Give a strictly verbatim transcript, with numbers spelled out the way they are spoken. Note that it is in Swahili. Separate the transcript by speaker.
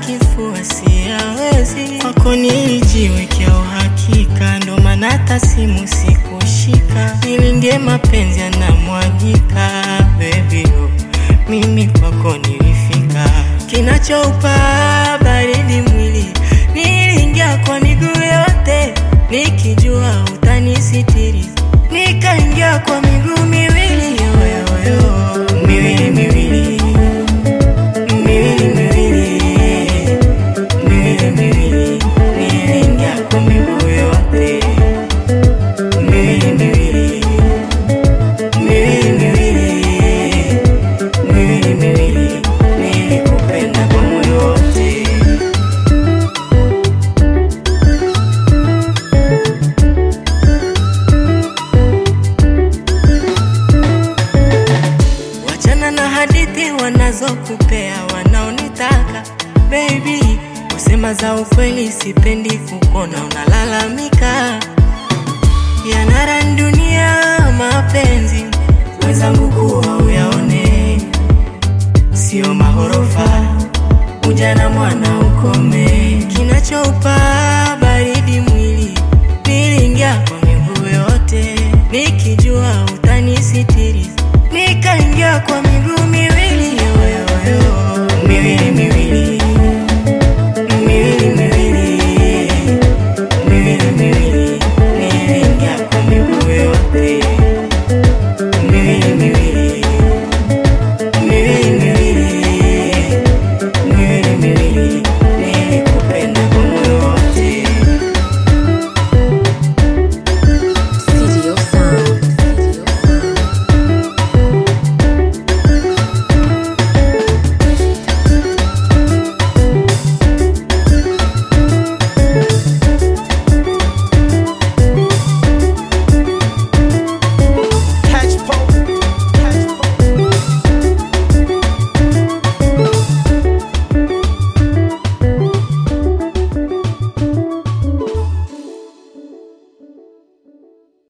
Speaker 1: kifua siyawezi. Kwako nilijiwekea uhakika, ndo maana hata simu sikushika. Nilindie mapenzi yanamwagika, baby oh, mimi kwako nilifika. Kinachoupa baridi mwili, nilingia kwa miguu yote, nikijua utanisitiri. Nikaingia kwa miguu miwili, yo yo yo, miwili miwili, miwili miwili, miwili miwili. Nilingia kwa miguu yote, miwili miwili, miwili miwili, miwili miwili. Nilikupenda kwa moyo wote. Wachana na hadithi wanazokupea wanaonitaka, baby. Kusema za ukweli sipendi kukona unalalamika. Yanara dunia mapenzi, wenzangu kuwa uyaone. Sio mahorofa, ujana mwana ukome. Kinachoupa baridi mwili, nilingia kwa miguu yote, nikijua utanisitiri. Nikaingia kwa miguu